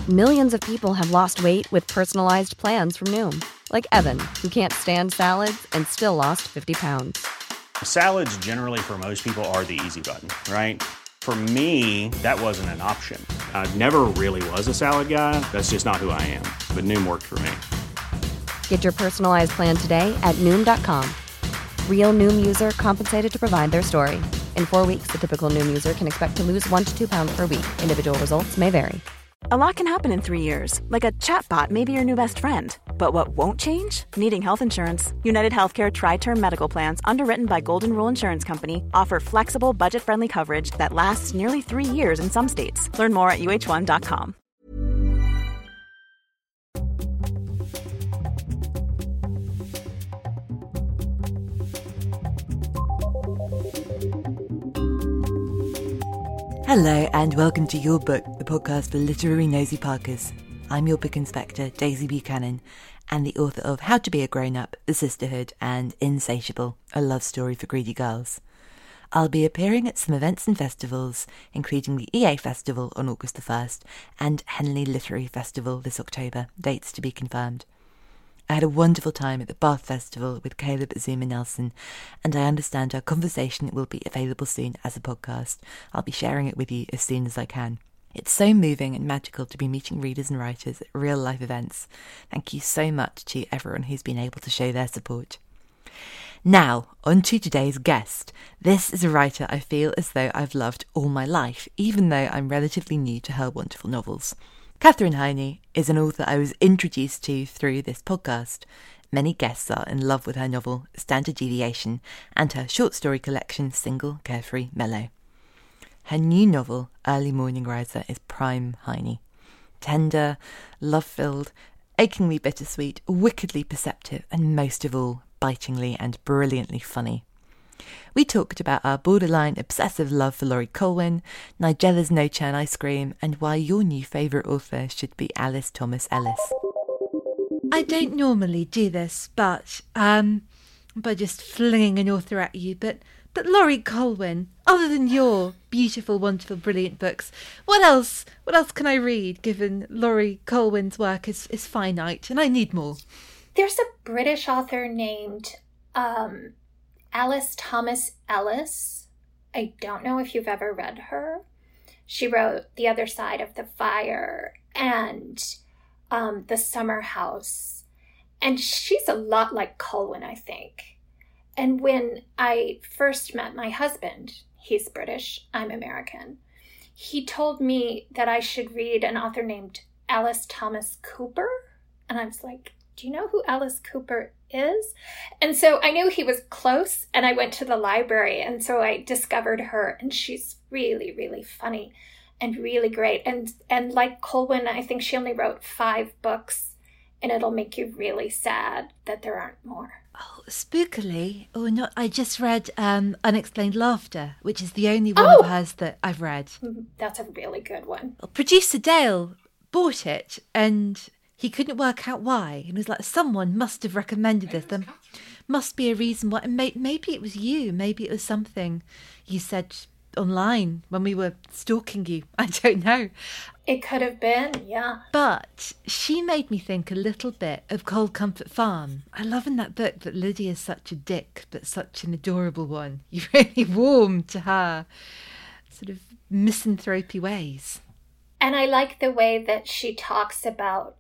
Millions of people have lost weight with personalized plans from Noom. Like Evan, who can't stand salads and still lost 50 pounds. Salads generally for most people are the easy button, right? For me, that wasn't an option. I never really was a salad guy. That's just not who I am. But Noom worked for me. Get your personalized plan today at Noom.com. Real Noom user compensated to provide their story. In 4 weeks, the typical Noom user can expect to lose 1 to 2 pounds per week. Individual results may vary. A lot can happen in 3 years, like a chatbot may be your new best friend. But what won't change? Needing health insurance. United Healthcare Tri-Term Medical Plans, underwritten by Golden Rule Insurance Company, offer flexible, budget-friendly coverage that lasts nearly 3 years in some states. Learn more at uh1.com. Hello and welcome to Your Book, the podcast for literary nosy parkers. I'm your book inspector, Daisy Buchanan, and the author of How to Be a Grown-Up, The Sisterhood, and Insatiable, a love story for greedy girls. I'll be appearing at some events and festivals, including the EA Festival on August the 1st and Henley Literary Festival this October, dates to be confirmed. I had a wonderful time at the Bath Festival with Caleb Azuma Nelson, and I understand our conversation will be available soon as a podcast. I'll be sharing it with you as soon as I can. It's so moving and magical to be meeting readers and writers at real-life events. Thank you so much to everyone who's been able to show their support. Now, on to today's guest. This is a writer I feel as though I've loved all my life, even though I'm relatively new to her wonderful novels. Katherine Heiny is an author I was introduced to through this podcast. Many guests are in love with her novel, Standard Deviation, and her short story collection, Single, Carefree, Mellow. Her new novel, Early Morning Riser, is prime Heiny. Tender, love-filled, achingly bittersweet, wickedly perceptive, and most of all, bitingly and brilliantly funny. We talked about our borderline obsessive love for Laurie Colwin, Nigella's No Churn Ice Cream, and why your new favourite author should be Alice Thomas Ellis. I don't normally do this, but by just flinging an author at you, but Laurie Colwin, other than your beautiful, wonderful, brilliant books, what else can I read, given Laurie Colwin's work is finite, and I need more? There's a British author named Alice Thomas Ellis. I don't know if you've ever read her. She wrote The Other Side of the Fire and The Summer House. And she's a lot like Colwin, I think. And when I first met my husband, he's British, I'm American, he told me that I should read an author named Alice Thomas Cooper. And I was like, do you know who Alice Cooper is? And so I knew he was close, and I went to the library, and so I discovered her, and she's really, really funny and really great. And like Colwin, I think she only wrote 5 books, and it'll make you really sad that there aren't more. Oh, spookily, or not, I just read Unexplained Laughter, which is the only one of hers that I've read. That's a really good one. Well, producer Dale bought it, and he couldn't work out why. And was like, someone must have recommended this. There must be a reason why. Maybe it was you. Maybe it was something you said online when we were stalking you. I don't know. It could have been, yeah. But she made me think a little bit of Cold Comfort Farm. I love in that book that Lydia's such a dick, but such an adorable one. You really warm to her sort of misanthropy ways. And I like the way that she talks about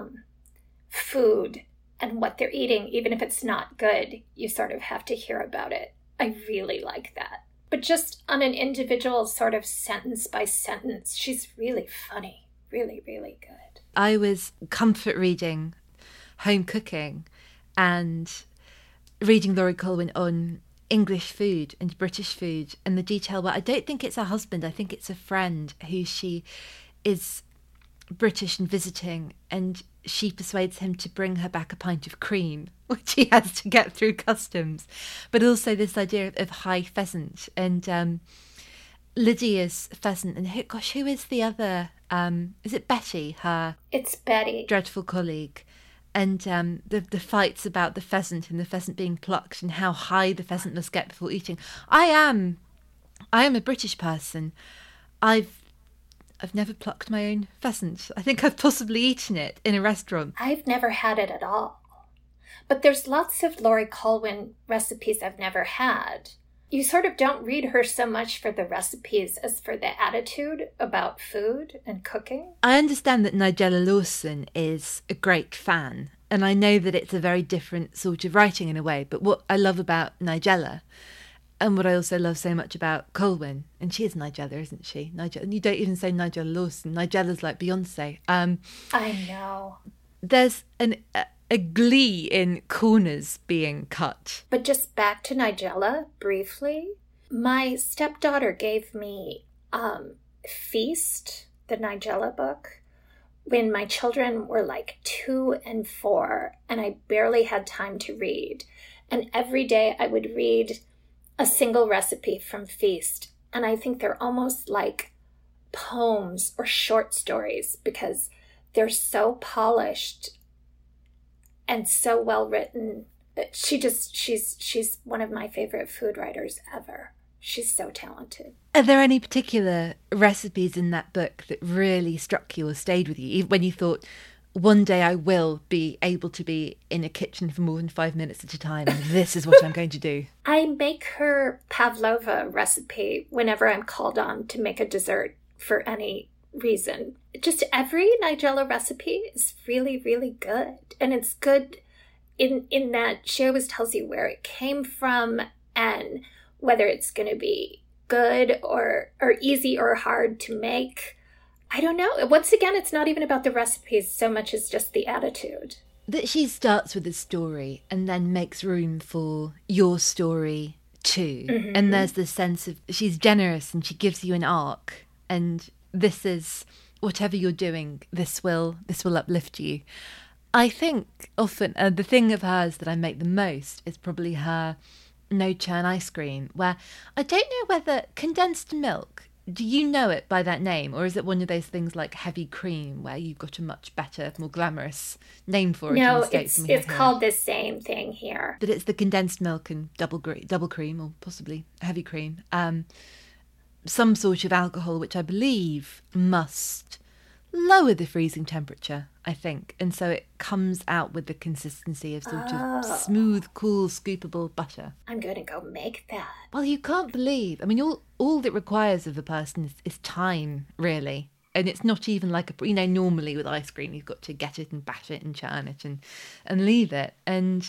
food and what they're eating. Even if it's not good, you sort of have to hear about it. I really like that. But just on an individual sort of sentence by sentence, she's really funny. Really, really good. I was comfort reading home cooking and reading Laurie Colwin on English food and British food and the detail. Well, I don't think it's her husband. I think it's a friend who she is British and visiting, and she persuades him to bring her back a pint of cream, which he has to get through customs. But also this idea of high pheasant and Lydia's pheasant. And who is the other? Is it Betty? It's Betty. Dreadful colleague. And the fights about the pheasant and the pheasant being plucked and how high the pheasant must get before eating. I am a British person. I've never plucked my own pheasant. I think I've possibly eaten it in a restaurant. I've never had it at all. But there's lots of Laurie Colwin recipes I've never had. You sort of don't read her so much for the recipes as for the attitude about food and cooking. I understand that Nigella Lawson is a great fan, and I know that it's a very different sort of writing in a way, but what I love about Nigella, and what I also love so much about Colwin, and she is Nigella, isn't she? Nigella, and you don't even say Nigella Lawson. Nigella's like Beyonce. I know. There's a glee in corners being cut. But just back to Nigella, briefly. My stepdaughter gave me Feast, the Nigella book, when my children were like 2 and 4, and I barely had time to read. And every day I would read a single recipe from Feast. And I think they're almost like poems or short stories because they're so polished and so well written. She's one of my favorite food writers ever. She's so talented. Are there any particular recipes in that book that really struck you or stayed with you, when you thought, one day I will be able to be in a kitchen for more than 5 minutes at a time, and this is what I'm going to do? I make her pavlova recipe whenever I'm called on to make a dessert for any reason. Just every Nigella recipe is really, really good. And it's good in that she always tells you where it came from and whether it's going to be good or easy or hard to make. I don't know. Once again, it's not even about the recipes so much as just the attitude. That she starts with a story and then makes room for your story too. Mm-hmm. And there's this sense of she's generous and she gives you an arc, and this is whatever you're doing, this will uplift you. I think often the thing of hers that I make the most is probably her no churn ice cream, where I don't know whether condensed milk, do you know it by that name, or is it one of those things like heavy cream where you've got a much better, more glamorous name for it? No, it's called the same thing here. But it's the condensed milk and double cream, or possibly heavy cream. Some sort of alcohol, which I believe must lower the freezing temperature, I think. And so it comes out with the consistency of sort of smooth, cool, scoopable butter. I'm going to go make that. Well, you can't believe. I mean, all that requires of a person is time, really. And it's not even like normally with ice cream, you've got to get it and batter it and churn it and leave it. And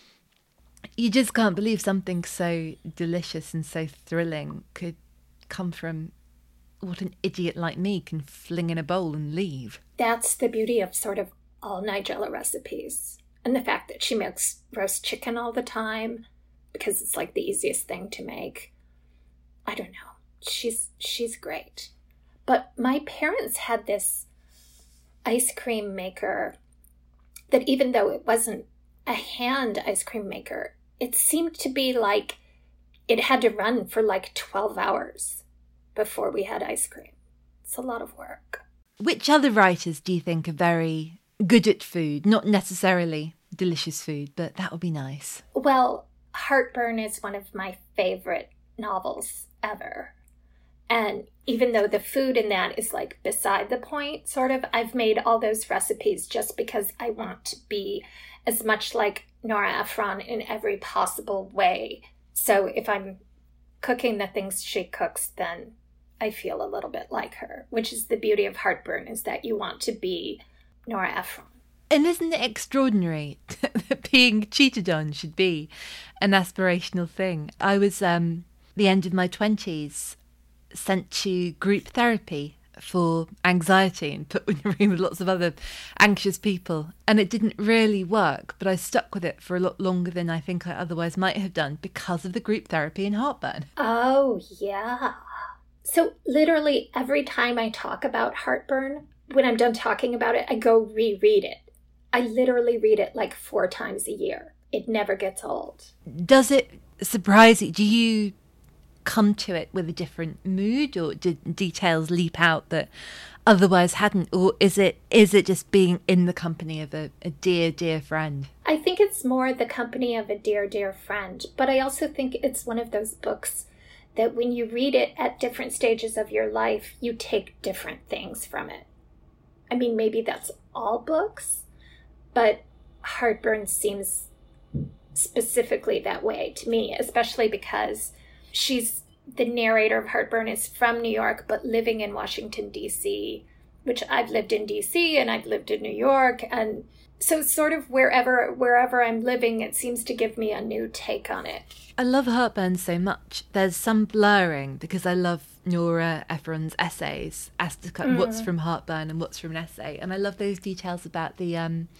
you just can't believe something so delicious and so thrilling could come from what an idiot like me can fling in a bowl and leave. That's the beauty of sort of all Nigella recipes. And the fact that she makes roast chicken all the time because it's like the easiest thing to make. I don't know. She's great. But my parents had this ice cream maker that, even though it wasn't a hand ice cream maker, it seemed to be like it had to run for like 12 hours before we had ice cream. It's a lot of work. Which other writers do you think are very good at food? Not necessarily delicious food, but that would be nice. Well, Heartburn is one of my favorite novels ever. And even though the food in that is like beside the point, sort of, I've made all those recipes just because I want to be as much like Nora Ephron in every possible way. So if I'm cooking the things she cooks, then I feel a little bit like her, which is the beauty of Heartburn, is that you want to be Nora Ephron. And isn't it extraordinary that being cheated on should be an aspirational thing? I was, the end of my 20s, sent to group therapy for anxiety and put in a room with lots of other anxious people. And it didn't really work, but I stuck with it for a lot longer than I think I otherwise might have done because of the group therapy and Heartburn. Oh, yeah. So literally every time I talk about Heartburn, when I'm done talking about it, I go reread it. I literally read it like 4 times a year. It never gets old. Does it surprise you? Do you come to it with a different mood, or did details leap out that otherwise hadn't? Or is it just being in the company of a dear, dear friend? I think it's more the company of a dear, dear friend. But I also think it's one of those books that when you read it at different stages of your life, you take different things from it. I mean, maybe that's all books, but Heartburn seems specifically that way to me, especially because the narrator of Heartburn is from New York, but living in Washington, D.C., which I've lived in D.C. and I've lived in New York. And so sort of wherever I'm living, it seems to give me a new take on it. I love Heartburn so much. There's some blurring because I love Nora Ephron's essays as to what's from Heartburn and what's from an essay. And I love those details about the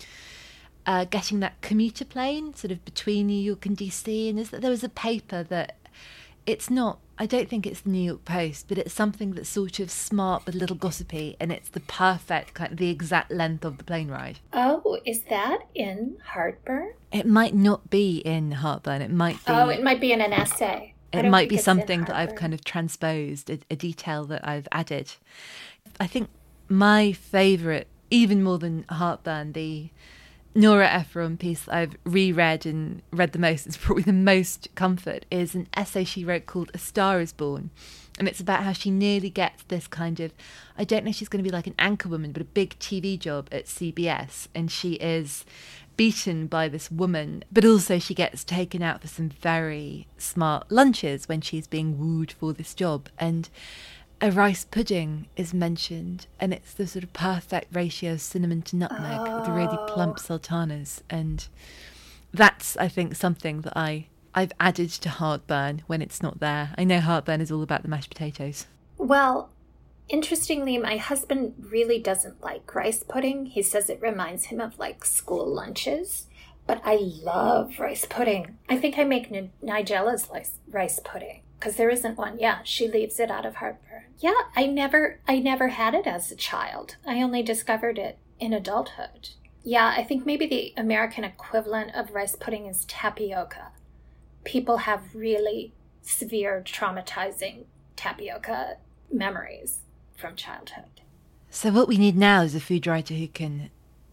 getting that commuter plane sort of between New York and DC. And there was a paper that it's not, I don't think it's the New York Post, but it's something that's sort of smart but a little gossipy, and it's the perfect, kind of the exact length of the plane ride. Oh, is that in Heartburn? It might not be in Heartburn. It might be. Oh, it might be in an essay. It might be something that I've kind of transposed, a detail that I've added. I think my favourite, even more than Heartburn, the Nora Ephron piece that I've reread and read the most, it's probably the most comfort, is an essay she wrote called A Star is Born. And it's about how she nearly gets this kind of, I don't know if she's going to be like an anchor woman, but a big TV job at CBS. And she is beaten by this woman, but also she gets taken out for some very smart lunches when she's being wooed for this job. And a rice pudding is mentioned, and it's the sort of perfect ratio of cinnamon to nutmeg with really plump sultanas. And that's, I think, something that I've added to Heartburn when it's not there. I know Heartburn is all about the mashed potatoes. Well, interestingly, my husband really doesn't like rice pudding. He says it reminds him of like school lunches, but I love rice pudding. I think I make Nigella's rice pudding. Because there isn't one. Yeah, she leaves it out of Heartburn. Yeah, I never had it as a child. I only discovered it in adulthood. Yeah, I think maybe the American equivalent of rice pudding is tapioca. People have really severe, traumatizing tapioca memories from childhood. So what we need now is a food writer who can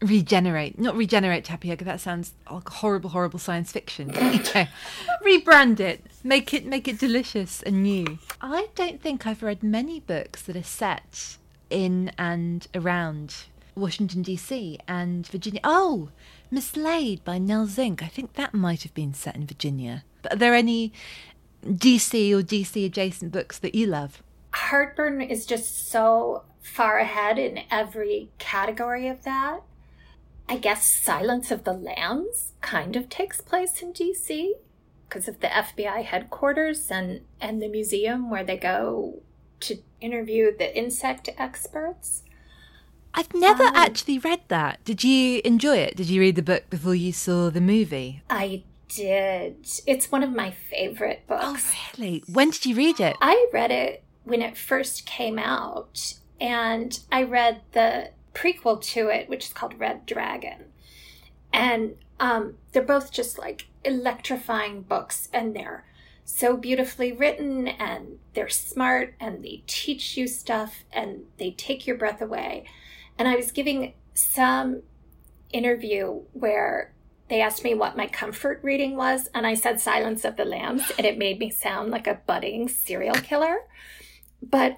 not regenerate tapioca, that sounds like horrible, horrible science fiction. Rebrand it, make it delicious and new. I don't think I've read many books that are set in and around Washington DC and Virginia. Oh, Mislaid by Nell Zink. I think that might have been set in Virginia. But are there any DC or DC adjacent books that you love? Heartburn is just so far ahead in every category of that. I guess Silence of the Lambs kind of takes place in D.C. because of the FBI headquarters and the museum where they go to interview the insect experts. I've never actually read that. Did you enjoy it? Did you read the book before you saw the movie? I did. It's one of my favorite books. Oh, really? When did you read it? I read it when it first came out, and I read the prequel to it, which is called Red Dragon. And they're both just like electrifying books, and they're so beautifully written, and they're smart, and they teach you stuff, and they take your breath away. And I was giving some interview where they asked me what my comfort reading was, and I said Silence of the Lambs, and it made me sound like a budding serial killer. But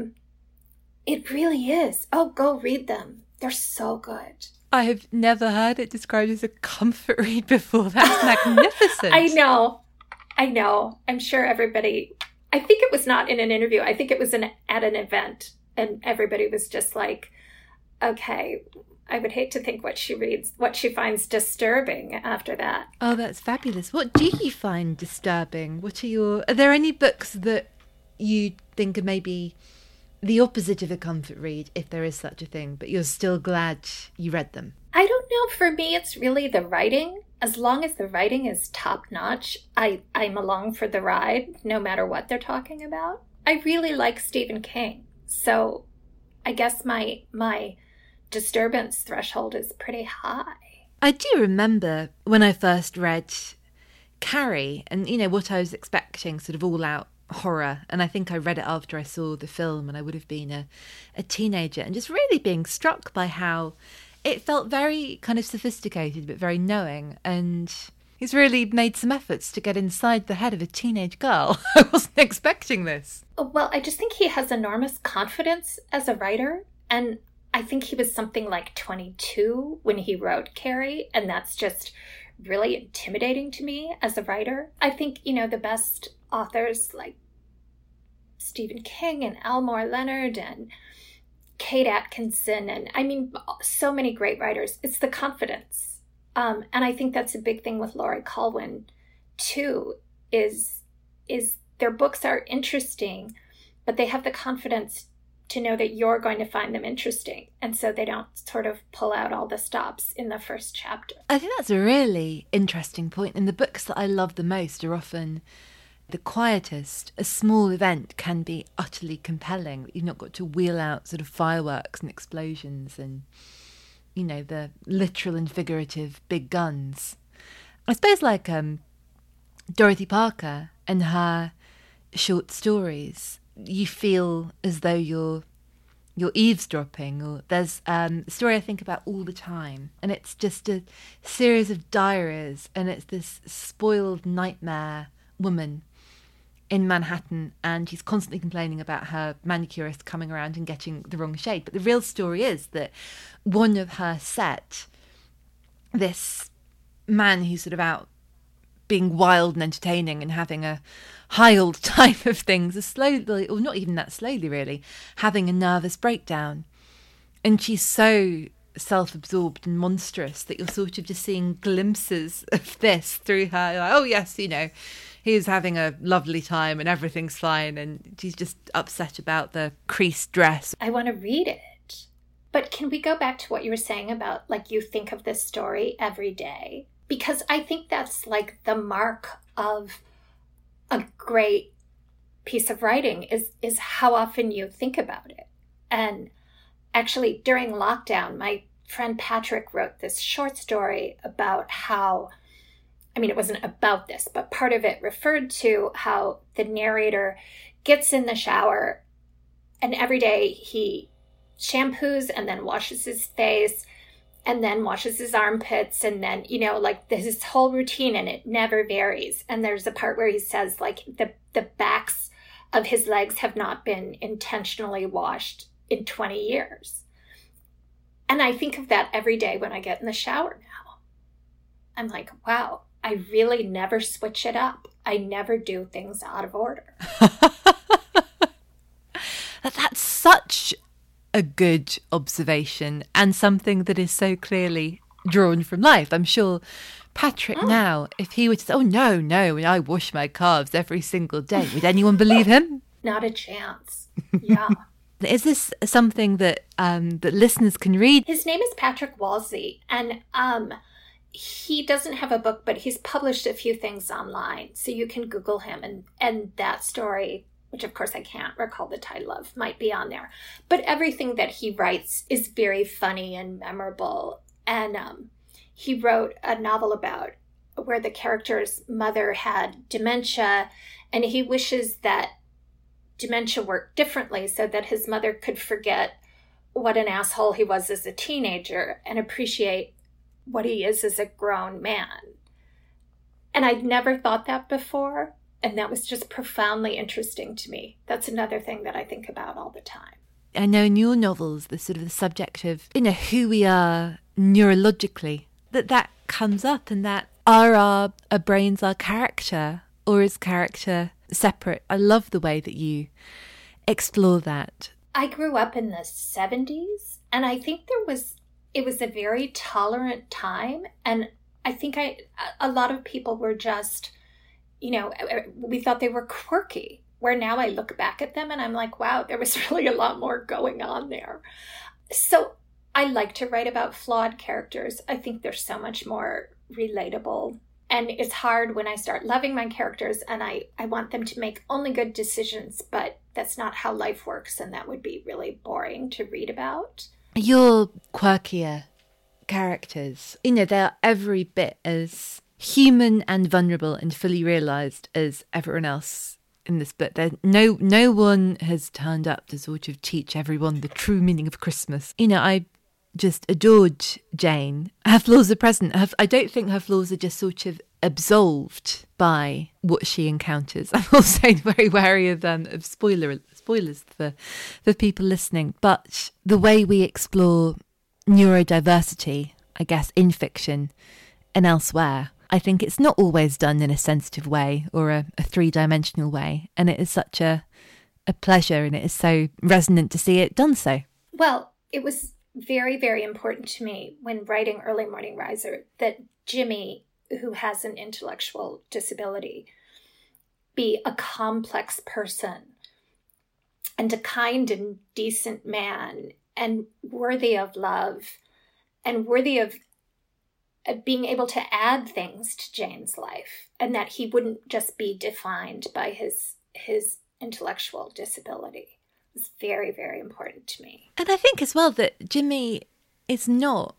it really is. Oh, go read them. They're so good. I have never heard it described as a comfort read before. That's magnificent. I know. I'm sure everybody, I think it was not in an interview. I think it was at an event, and everybody was just like, okay, I would hate to think what she finds disturbing after that. Oh, that's fabulous. What do you find disturbing? Are there any books that you think are maybe the opposite of a comfort read, if there is such a thing, but you're still glad you read them? I don't know. For me, it's really the writing. As long as the writing is top-notch, I'm along for the ride, no matter what they're talking about. I really like Stephen King, so I guess my disturbance threshold is pretty high. I do remember when I first read Carrie, and what I was expecting, sort of all-out horror, and I think I read it after I saw the film, and I would have been a teenager, and just really being struck by how it felt very kind of sophisticated but very knowing. And He's really made some efforts to get inside the head of a teenage girl. I wasn't expecting this. Well, I just think he has enormous confidence as a writer. And I think he was something like 22 when he wrote Carrie. And that's just really intimidating to me as a writer. I think, the best authors like Stephen King and Elmore Leonard and Kate Atkinson, and so many great writers. It's the confidence. And I think that's a big thing with Laurie Colwin, too, is their books are interesting, but they have the confidence to know that you're going to find them interesting. And so they don't sort of pull out all the stops in the first chapter. I think that's a really interesting point. And the books that I love the most are often the quietest. A small event can be utterly compelling. You've not got to wheel out sort of fireworks and explosions and, the literal and figurative big guns. I suppose like Dorothy Parker and her short stories, you feel as though you're eavesdropping. Or there's a story I think about all the time, and it's just a series of diaries, and it's this spoiled nightmare woman in Manhattan, and she's constantly complaining about her manicurist coming around and getting the wrong shade. But the real story is that one of her set, this man who's sort of out being wild and entertaining and having a high old time of things, is slowly, or not even that slowly really, having a nervous breakdown. And she's so self-absorbed and monstrous that you're sort of just seeing glimpses of this through her. Like, oh yes, he's having a lovely time and everything's fine, and she's just upset about the creased dress. I want to read it. But can we go back to what you were saying about, like, you think of this story every day? Because I think that's like the mark of a great piece of writing is how often you think about it. And actually, during lockdown, my friend Patrick wrote this short story about how, it wasn't about this, but part of it referred to how the narrator gets in the shower and every day he shampoos and then washes his face and then washes his armpits and then, there's this whole routine and it never varies. And there's a part where he says, like, the backs of his legs have not been intentionally washed in 20 years. And I think of that every day when I get in the shower now. I'm like, wow, I really never switch it up. I never do things out of order. That's such a good observation and something that is so clearly drawn from life. I'm sure Patrick now, if he were to say, oh, no, I wash my calves every single day, would anyone believe him? Not a chance. Yeah. Is this something that that listeners can read? His name is Patrick Walsey, and he doesn't have a book, but he's published a few things online, so you can Google him, and that story, which of course I can't recall the title of, might be on there. But everything that he writes is very funny and memorable. And he wrote a novel about where the character's mother had dementia, and he wishes that dementia worked differently so that his mother could forget what an asshole he was as a teenager and appreciate what he is as a grown man. And I'd never thought that before. And that was just profoundly interesting to me. That's another thing that I think about all the time. I know in your novels, the sort of the subject of, who we are neurologically, that comes up, and that are our brains our character, or is character separate? I love the way that you explore that. I grew up in the 70s, and I think it was a very tolerant time. And I think a lot of people were just, we thought they were quirky, where now I look back at them and I'm like, wow, there was really a lot more going on there. So I like to write about flawed characters. I think they're so much more relatable. And it's hard when I start loving my characters and I want them to make only good decisions, but that's not how life works. And that would be really boring to read about. Your quirkier characters, they're every bit as human and vulnerable and fully realised as everyone else in this book. No one has turned up to sort of teach everyone the true meaning of Christmas. I just adored Jane. Her flaws are present. I don't think her flaws are just sort of absolved by what she encounters. I'm also very wary of spoilers for people listening. But the way we explore neurodiversity, I guess, in fiction and elsewhere, I think it's not always done in a sensitive way or a three-dimensional way. And it is such a pleasure, and it is so resonant to see it done so. Well, it was very, very important to me when writing Early Morning Riser that Jimmy, who has an intellectual disability, be a complex person and a kind and decent man and worthy of love and worthy of being able to add things to Jane's life, and that he wouldn't just be defined by his intellectual disability. It was very, very important to me. And I think as well that Jimmy is not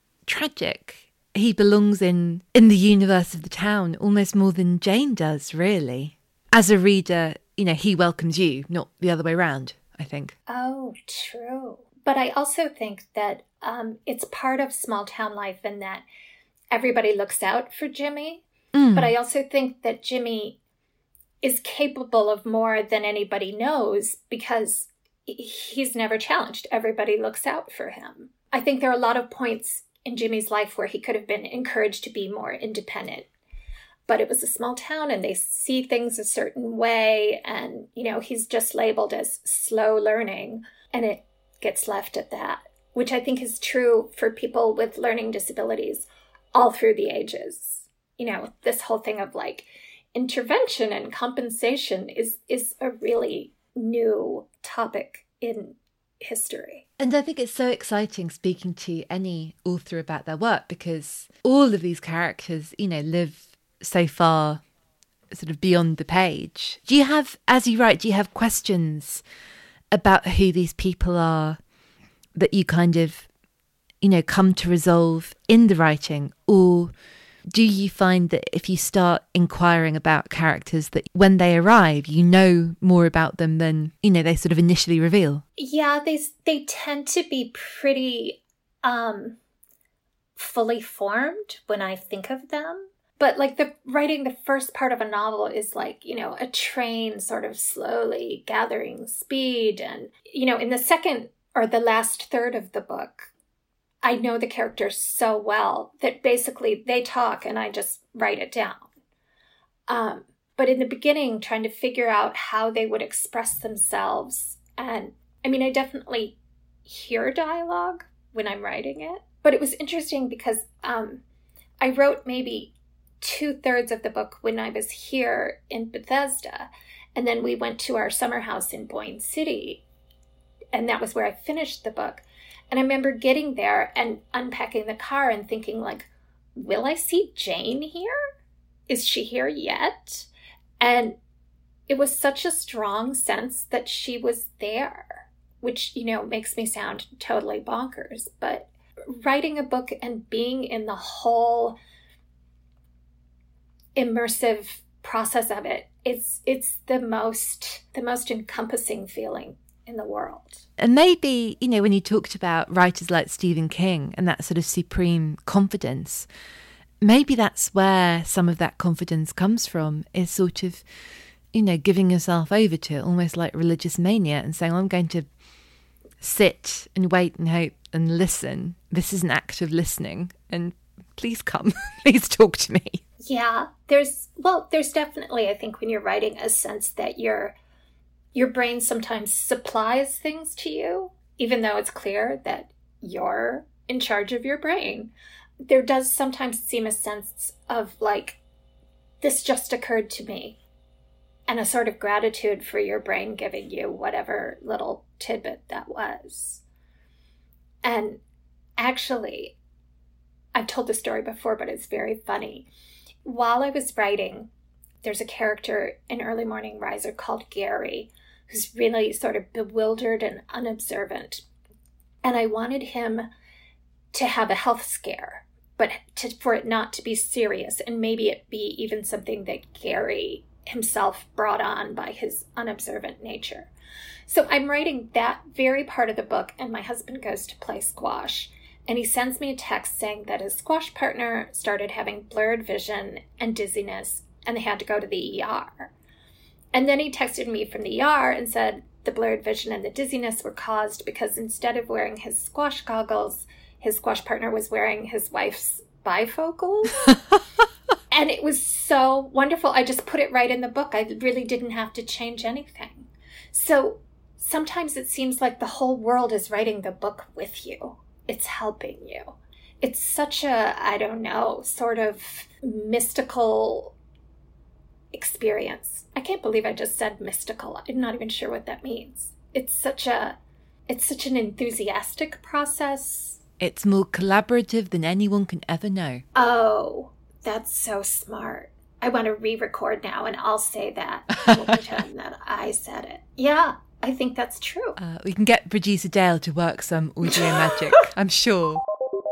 tragic. He belongs in the universe of the town almost more than Jane does, really. As a reader, he welcomes you, not the other way around, I think. Oh, true. But I also think that it's part of small town life in that everybody looks out for Jimmy. But I also think that Jimmy is capable of more than anybody knows because he's never challenged. Everybody looks out for him. I think there are a lot of points in Jimmy's life where he could have been encouraged to be more independent. But it was a small town and they see things a certain way. And, he's just labeled as slow learning. And it gets left at that, which I think is true for people with learning disabilities all through the ages. This whole thing of like intervention and compensation is a really new topic in history. And I think it's so exciting speaking to any author about their work because all of these characters, live so far sort of beyond the page. Do you have, as you write, do you have questions about who these people are that you kind of, come to resolve in the writing? Or do you find that if you start inquiring about characters that when they arrive, you know more about them than, they sort of initially reveal? Yeah, they tend to be pretty fully formed when I think of them. But like writing the first part of a novel is like, a train sort of slowly gathering speed. And, in the second or the last third of the book, I know the characters so well that basically they talk and I just write it down. But in the beginning, trying to figure out how they would express themselves. And I definitely hear dialogue when I'm writing it. But it was interesting because I wrote maybe 2/3 of the book when I was here in Bethesda. And then we went to our summer house in Boyne City. And that was where I finished the book. And I remember getting there and unpacking the car and thinking like, will I see Jane here? Is she here yet? And it was such a strong sense that she was there, which, makes me sound totally bonkers. But writing a book and being in the whole immersive process of it, it's the most encompassing feeling in the world. And maybe, when you talked about writers like Stephen King and that sort of supreme confidence, maybe that's where some of that confidence comes from, is sort of, giving yourself over to it, almost like religious mania, and saying, I'm going to sit and wait and hope and listen. This is an act of listening, and please come, please talk to me. Yeah, there's definitely, I think, when you're writing, a sense that your brain sometimes supplies things to you, even though it's clear that you're in charge of your brain. There does sometimes seem a sense of like, this just occurred to me, and a sort of gratitude for your brain giving you whatever little tidbit that was. And actually, I've told the story before, but it's very funny. While I was writing, there's a character in Early Morning Riser called Gary, who's really sort of bewildered and unobservant. And I wanted him to have a health scare, but for it not to be serious, and maybe it be even something that Gary himself brought on by his unobservant nature. So I'm writing that very part of the book, and my husband goes to play squash. And he sends me a text saying that his squash partner started having blurred vision and dizziness, and they had to go to the ER. And then he texted me from the ER and said the blurred vision and the dizziness were caused because instead of wearing his squash goggles, his squash partner was wearing his wife's bifocals. And it was so wonderful. I just put it right in the book. I really didn't have to change anything. So sometimes it seems like the whole world is writing the book with you. It's helping you. It's such a, I don't know, sort of mystical experience. I can't believe I just said mystical. I'm not even sure what that means. It's such an enthusiastic process. It's more collaborative than anyone can ever know. Oh, that's so smart. I want to re-record now and I'll say that. We'll pretend that I said it. Yeah, I think that's true. We can get producer Dale to work some audio magic, I'm sure.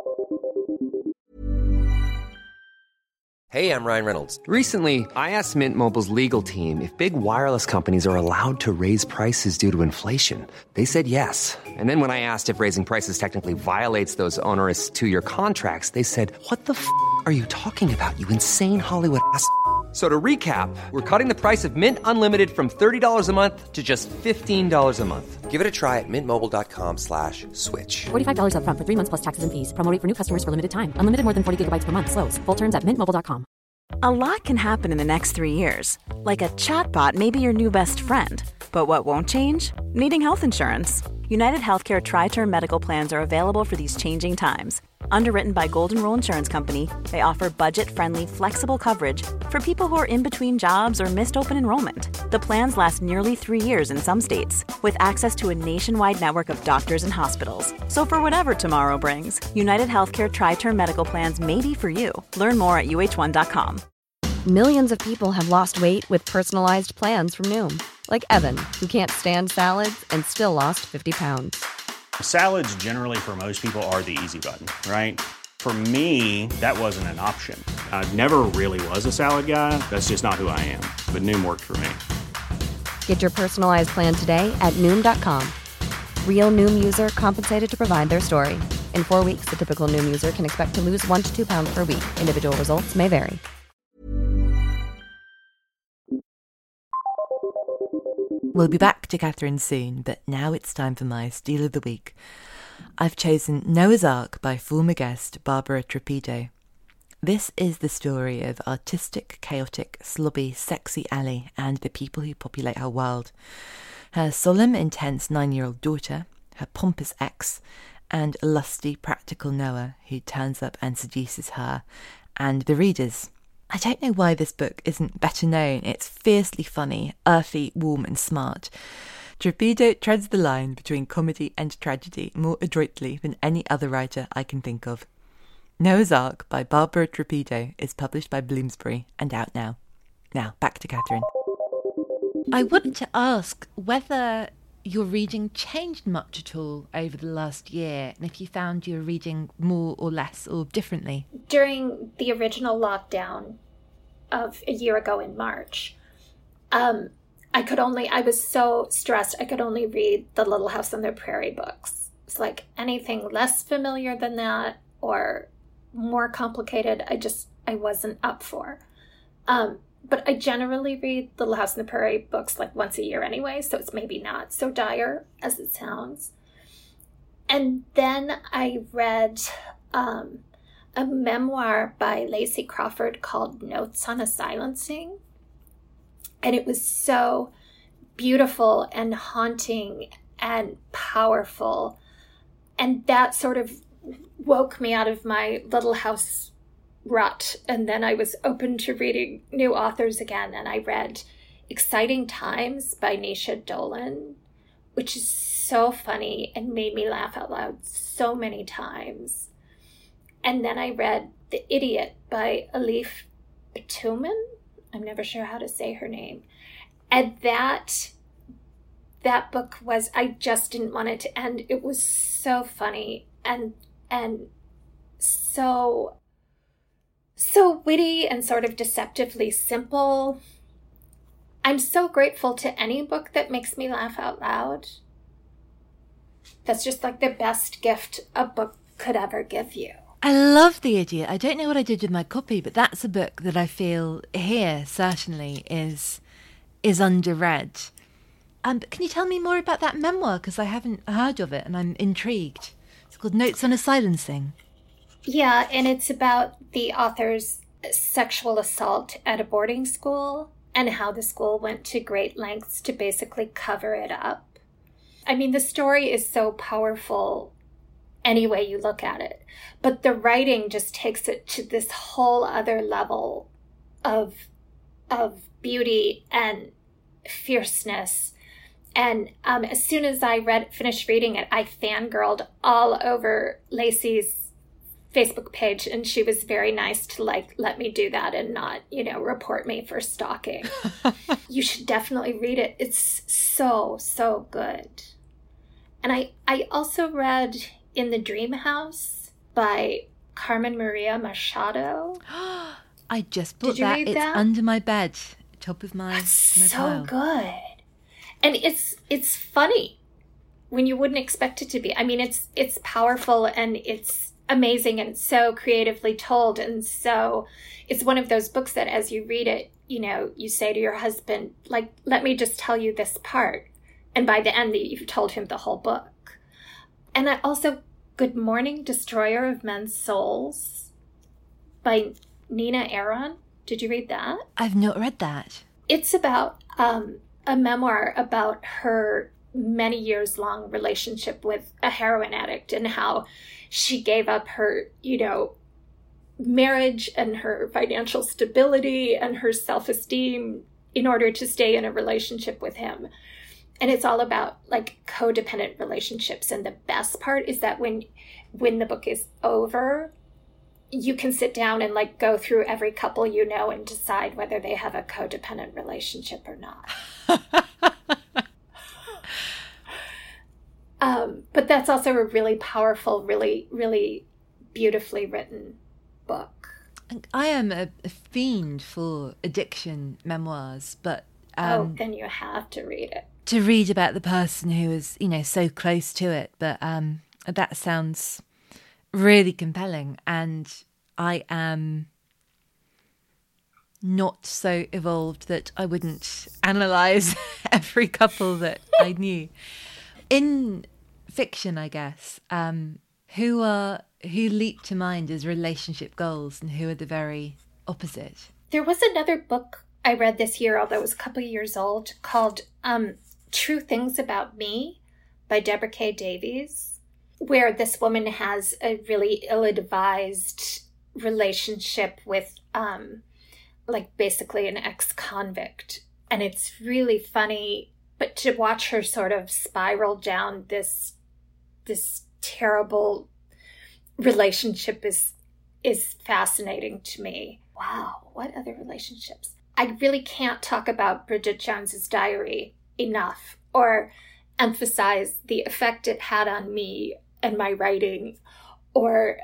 Hey, I'm Ryan Reynolds. Recently, I asked Mint Mobile's legal team if big wireless companies are allowed to raise prices due to inflation. They said yes. And then when I asked if raising prices technically violates those onerous 2-year contracts, they said, "What the f*** are you talking about, you insane Hollywood ass?" So to recap, we're cutting the price of Mint Unlimited from $30 a month to just $15 a month. Give it a try at mintmobile.com/switch. $45 up front for 3 months plus taxes and fees. Promo rate for new customers for limited time. Unlimited more than 40 gigabytes per month. Slows full terms at mintmobile.com. A lot can happen in the next 3 years. Like a chatbot may be your new best friend. But what won't change? Needing health insurance. United Healthcare Tri-Term Medical Plans are available for these changing times. Underwritten by Golden Rule Insurance Company, they offer budget-friendly, flexible coverage for people who are in between jobs or missed open enrollment. The plans last nearly 3 years in some states, with access to a nationwide network of doctors and hospitals. So for whatever tomorrow brings, United Healthcare Tri-Term Medical Plans may be for you. Learn more at uh1.com. Millions of people have lost weight with personalized plans from Noom. Like Evan, who can't stand salads and still lost 50 pounds. Salads generally for most people are the easy button, right? For me, that wasn't an option. I never really was a salad guy. That's just not who I am. But Noom worked for me. Get your personalized plan today at Noom.com. Real Noom user compensated to provide their story. In 4 weeks, the typical Noom user can expect to lose 1 to 2 pounds per week. Individual results may vary. We'll be back to Catherine soon, but now it's time for my Steal of the Week. I've chosen Noah's Ark by former guest Barbara Trapido. This is the story of artistic, chaotic, slobby, sexy Allie and the people who populate her world. Her solemn, intense 9-year-old daughter, her pompous ex, and a lusty, practical Noah who turns up and seduces her, and the readers. I don't know why this book isn't better known. It's fiercely funny, earthy, warm and smart. Trapido treads the line between comedy and tragedy more adroitly than any other writer I can think of. Noah's Ark by Barbara Trapido is published by Bloomsbury and out now. Now, back to Catherine. I wanted to ask whether your reading changed much at all over the last year, and if you found you were reading more or less or differently. During the original lockdown of a year ago in March, I was so stressed, I could only read the Little House on the Prairie books. It's like anything less familiar than that or more complicated, I wasn't up for. But I generally read the Little House on the Prairie books like once a year anyway, so it's maybe not so dire as it sounds. And then I read a memoir by Lacey Crawford called Notes on a Silencing. And it was so beautiful and haunting and powerful. And that sort of woke me out of my Little House rut, and then I was open to reading new authors again, and I read Exciting Times by Naoise Dolan, which is so funny and made me laugh out loud so many times. And then I read The Idiot by Elif Batuman. I'm never sure how to say her name. And that book was, I just didn't want it to end. It was so funny and so witty and sort of deceptively simple. I'm so grateful to any book that makes me laugh out loud. That's just like the best gift a book could ever give you. I love The Idiot. I don't know what I did with my copy, but that's a book that I feel here certainly is underread. But can you tell me more about that memoir? Because I haven't heard of it and I'm intrigued. It's called Notes on a Silencing. Yeah, and it's about the author's sexual assault at a boarding school and how the school went to great lengths to basically cover it up. I mean, the story is so powerful any way you look at it, but the writing just takes it to this whole other level of beauty and fierceness. And as soon as I finished reading it, I fangirled all over Lacey's Facebook page, and she was very nice to let me do that and not, report me for stalking. You should definitely read it. It's so good. And I also read In the Dream House by Carmen Maria Machado. I just bought Did you that. read It's that? under my bed, top of my So pile. good. And it's funny when you wouldn't expect it to be. I mean, it's powerful and it's amazing and it's so creatively told. And so it's one of those books that as you read it, you say to your husband, let me just tell you this part. And by the end, you've told him the whole book. And I also, Good Morning, Destroyer of Men's Souls by Nina Aron. Did you read that? I've not read that. It's about a memoir about her many years long relationship with a heroin addict and how she gave up her, marriage and her financial stability and her self-esteem in order to stay in a relationship with him. And it's all about codependent relationships. And the best part is that when the book is over, you can sit down and go through every couple and decide whether they have a codependent relationship or not. But that's also a really powerful, really, really beautifully written book. I am a fiend for addiction memoirs, but then you have to read it. To read about the person who is, so close to it. But that sounds really compelling, and I am not so evolved that I wouldn't analyse every couple that I knew. In fiction, I guess, who leap to mind as relationship goals and who are the very opposite? There was another book I read this year, although it was a couple of years old, called True Things About Me by Deborah K. Davies, where this woman has a really ill-advised relationship with basically an ex-convict. And it's really funny, but to watch her sort of spiral down this terrible relationship is fascinating to me. Wow, what other relationships? I really can't talk about Bridget Jones's Diary enough or emphasize the effect it had on me and my writing, or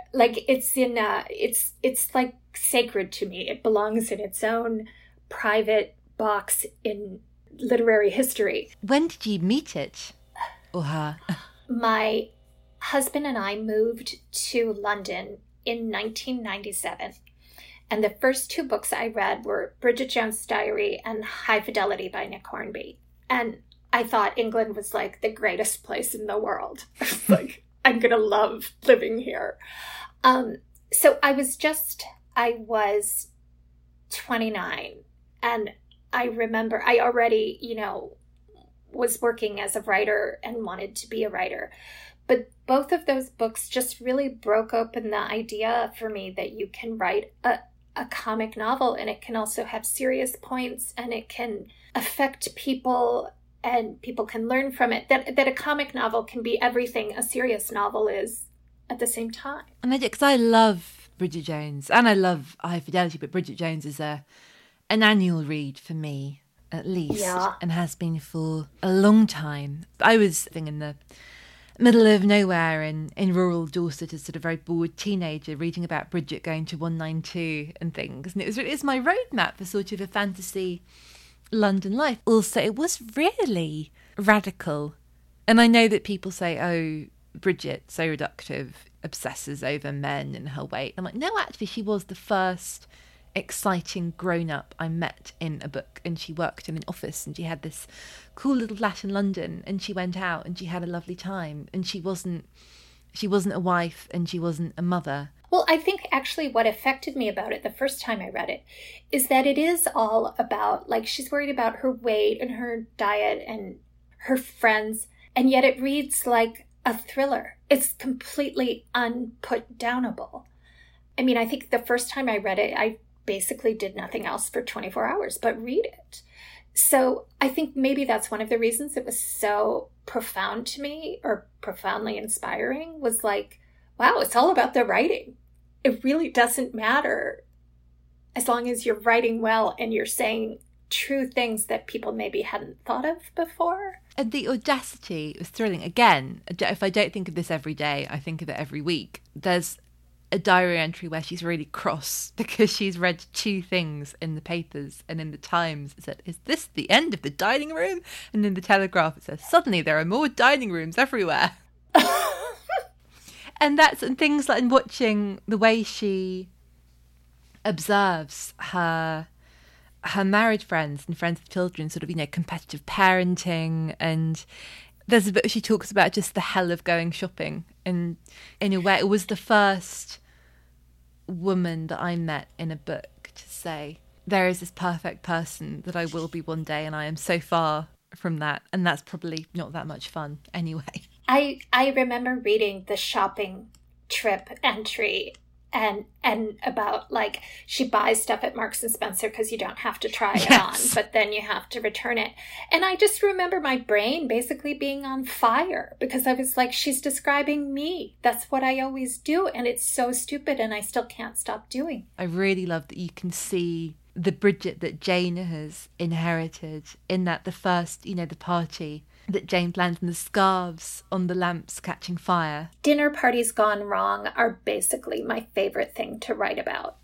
it's like sacred to me. It belongs in its own private box in literary history. When did you meet it or her? My husband and I moved to London in 1997. And the first two books I read were Bridget Jones's Diary and High Fidelity by Nick Hornby. And I thought England was the greatest place in the world. I'm going to love living here. So I was 29. And I remember I already, was working as a writer and wanted to be a writer. But both of those books just really broke open the idea for me that you can write a comic novel and it can also have serious points and it can affect people and people can learn from it. That a comic novel can be everything a serious novel is at the same time. And because I love Bridget Jones and I love High Fidelity, but Bridget Jones is an annual read for me, at least, and has been for a long time. I was living in the middle of nowhere in rural Dorset as sort of very bored teenager reading about Bridget going to 192 and things. And it's my roadmap for sort of a fantasy London life. Also, it was really radical. And I know that people say, oh, Bridget, so reductive. obsesses over men and her weight. I'm like, no, actually, she was the first exciting grown-up I met in a book, and she worked in an office, and she had this cool little flat in London, and she went out and she had a lovely time, and she wasn't a wife, and she wasn't a mother. Well, I think actually what affected me about it the first time I read it is that it is all about, like, she's worried about her weight and her diet and her friends, and yet it reads like a thriller. It's completely unput-downable. I mean, I think the first time I read it, I basically did nothing else for 24 hours but read it. So I think maybe that's one of the reasons it was so profound to me, or profoundly inspiring, was like, wow, it's all about the writing. It really doesn't matter as long as you're writing well and you're saying true things that people maybe hadn't thought of before. And the audacity was thrilling. Again, if I don't think of this every day, I think of it every week. There's a diary entry where she's really cross because she's read 2 things in the papers, and in the Times it said, "Is this the end of the dining room?" And in the Telegraph it says, "Suddenly there are more dining rooms everywhere." And things like watching the way she observes her married friends and friends with children, sort of, you know, competitive parenting. And there's a bit where she talks about just the hell of going shopping. And in a way, it was the first woman that I met in a book to say, there is this perfect person that I will be one day, and I am so far from that. And that's probably not that much fun anyway. I remember reading the shopping trip entry and about, like, she buys stuff at Marks and Spencer because you don't have to try it on, but then you have to return it. And I just remember my brain basically being on fire because I was like, she's describing me. That's what I always do. And it's so stupid, and I still can't stop doing. I really love that you can see the Bridget that Jane has inherited, in that the first, you know, the party that Jane plans and the scarves on the lamps catching fire. Dinner parties gone wrong are basically my favorite thing to write about.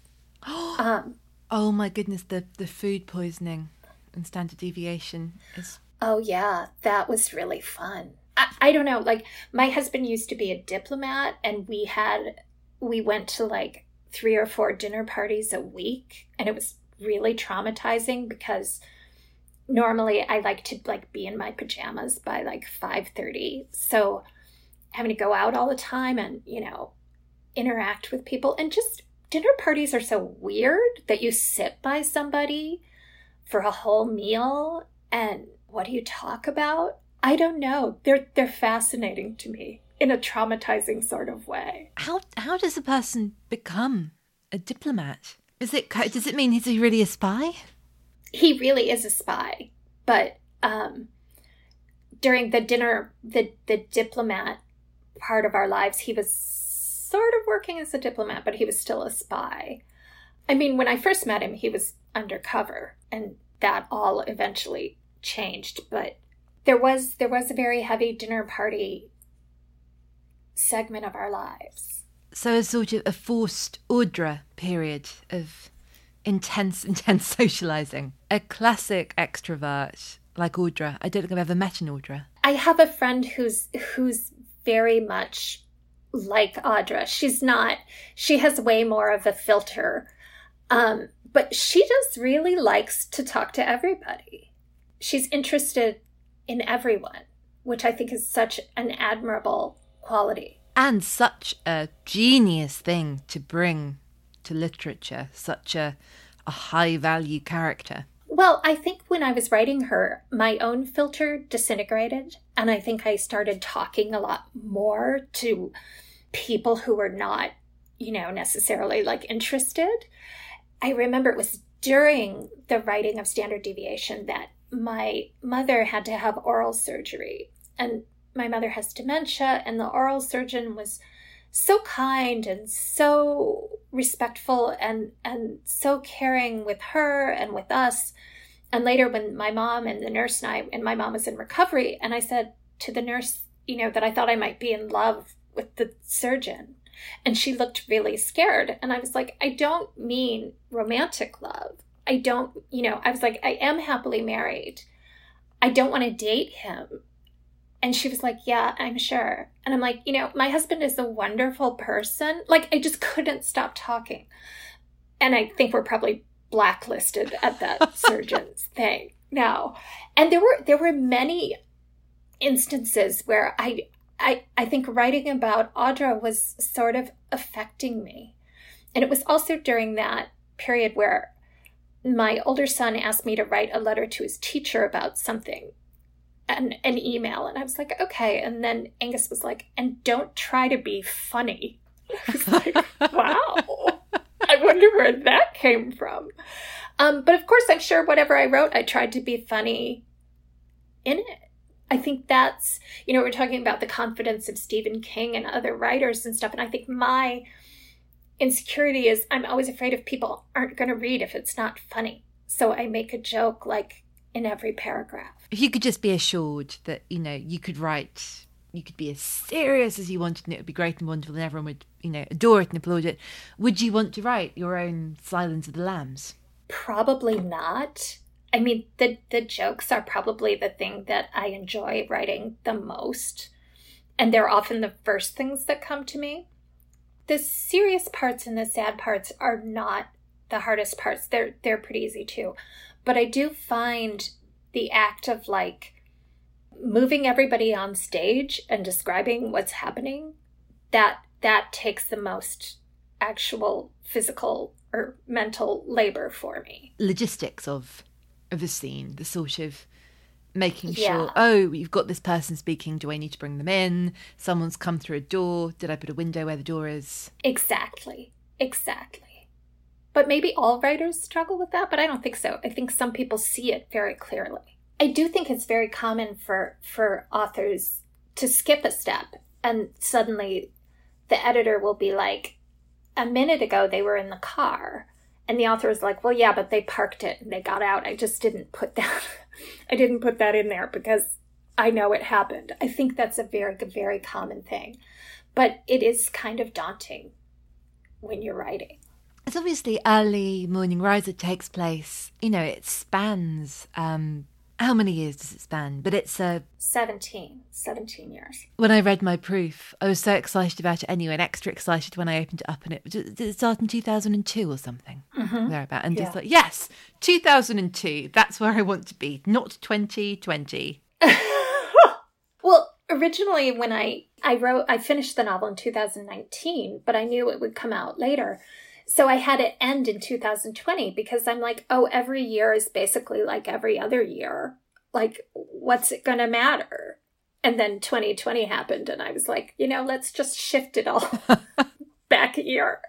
Oh my goodness, the food poisoning and standard deviation is... Oh yeah, that was really fun. I don't know, like, my husband used to be a diplomat, and we went to like 3 or 4 dinner parties a week, and it was really traumatizing because normally I like to, like, be in my pajamas by like 5:30. So having to go out all the time and, you know, interact with people, and just dinner parties are so weird that you sit by somebody for a whole meal, and what do you talk about? I don't know. They're fascinating to me in a traumatizing sort of way. How does a person become a diplomat? Does it mean he's really a spy? He really is a spy, but during the dinner, the diplomat part of our lives, he was sort of working as a diplomat, but he was still a spy. I mean, when I first met him, he was undercover, and that all eventually changed. But there was a very heavy dinner party segment of our lives. So a sort of a forced Audra period of intense socialising. A classic extrovert like Audra. I don't think I've ever met an Audra. I have a friend who's very much like Audra. She has way more of a filter. But she just really likes to talk to everybody. She's interested in everyone, which I think is such an admirable quality. And such a genius thing to bring to literature, such a high-value character. Well, I think when I was writing her, my own filter disintegrated, and I think I started talking a lot more to people who were not, you know, necessarily, like, interested. I remember it was during the writing of Standard Deviation that my mother had to have oral surgery, and my mother has dementia, and the oral surgeon was so kind and so respectful and so caring with her and with us. And later when my mom and the nurse and my mom was in recovery, and I said to the nurse, you know, that I thought I might be in love with the surgeon. And she looked really scared. And I was like, I don't mean romantic love. I was like, I am happily married. I don't want to date him. And she was like, yeah, I'm sure. And I'm like, my husband is a wonderful person. Like, I just couldn't stop talking. And I think we're probably blacklisted at that surgeon's thing now. And there were many instances where I think writing about Audra was sort of affecting me. And it was also during that period where my older son asked me to write a letter to his teacher about something, an email. And I was like, okay. And then Angus was like, and don't try to be funny. I was like, wow. I wonder where that came from. But of course, I'm sure whatever I wrote, I tried to be funny in it. I think that's, we're talking about the confidence of Stephen King and other writers and stuff. And I think my insecurity is I'm always afraid if people aren't going to read if it's not funny. So I make a joke like in every paragraph. If you could just be assured that, you could write, you could be as serious as you wanted and it would be great and wonderful and everyone would, adore it and applaud it, would you want to write your own Silence of the Lambs? Probably not. I mean, the jokes are probably the thing that I enjoy writing the most. And they're often the first things that come to me. The serious parts and the sad parts are not the hardest parts. They're pretty easy too. But I do find the act of like moving everybody on stage and describing what's happening, that takes the most actual physical or mental labor for me. Logistics of a scene, the sort of making sure, oh, you've got this person speaking, do I need to bring them in? Someone's come through a door, did I put a window where the door is? Exactly. But maybe all writers struggle with that, but I don't think so. I think some people see it very clearly. I do think it's very common for authors to skip a step and suddenly the editor will be like, a minute ago they were in the car. And the author was like, well, yeah, but they parked it and they got out. I just didn't put that. I didn't put that in there because I know it happened. I think that's a very, very common thing. But it is kind of daunting when you're writing. It's obviously early morning rise. It takes place, it spans, how many years does it span? But it's 17 years. When I read my proof, I was so excited about it anyway, and extra excited when I opened it up. And did it start in 2002 or something? Mm-hmm. Thereabout. And just like, yes, 2002, that's where I want to be, not 2020. Well, originally when I finished the novel in 2019, but I knew it would come out later. So I had it end in 2020 because I'm like, oh, every year is basically like every other year. Like, what's it going to matter? And then 2020 happened and I was like, let's just shift it all back a year.